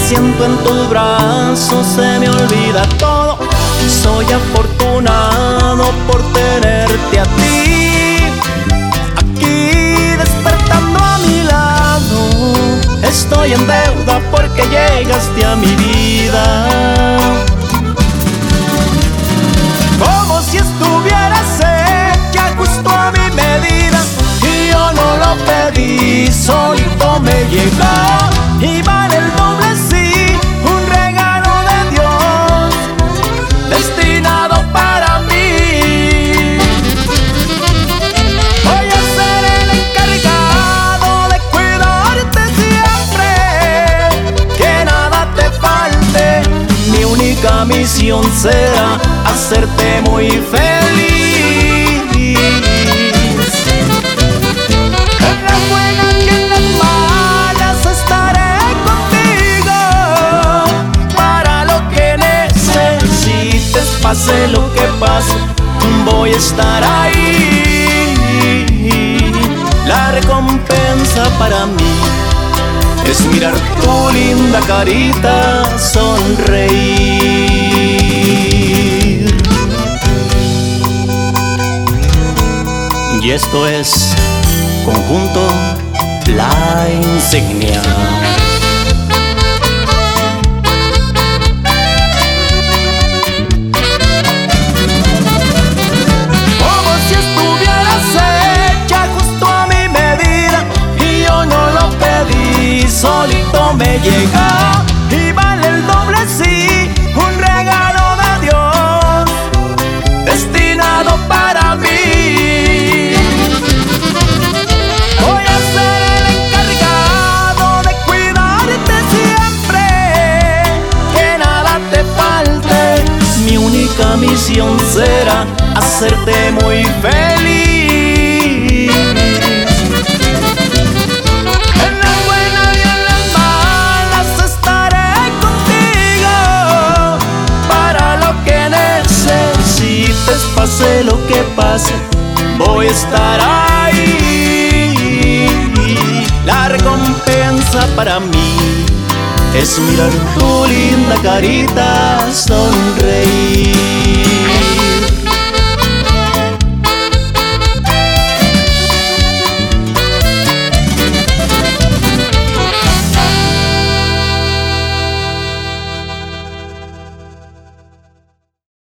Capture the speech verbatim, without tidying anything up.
siento en tus brazos, se me olvida todo. Soy afortunado por tenerte a ti, aquí despertando a mi lado. Estoy en deuda porque llegaste a mi vida, como si estuvieras hecha justo a mi medida. Y yo no lo pedí, solito me llegó. Y vale el doble, sí, un regalo de Dios destinado para mí. Voy a ser el encargado de cuidarte siempre, que nada te falte. Mi única misión será hacerte muy feliz. En las buenas y en las malas estaré contigo, para lo que necesites, pase lo que pase, voy a estar ahí. La recompensa para mí es mirar tu linda carita sonreír. Y esto es Conjunto La Insignia. Como si estuvieras hecha justo a mi medida, y yo no lo pedí, solito me llegó. Y vale el doble, sí, un regalo de Dios destinado para mí. Voy a ser el encargado de cuidarte siempre, que nada te falte. Mi única misión será hacerte muy feliz. En las buenas y en las malas estaré contigo, para lo que necesites, pase lo que pase, voy a estar ahí. La recompensa para mí es mirar tu linda carita sonreír.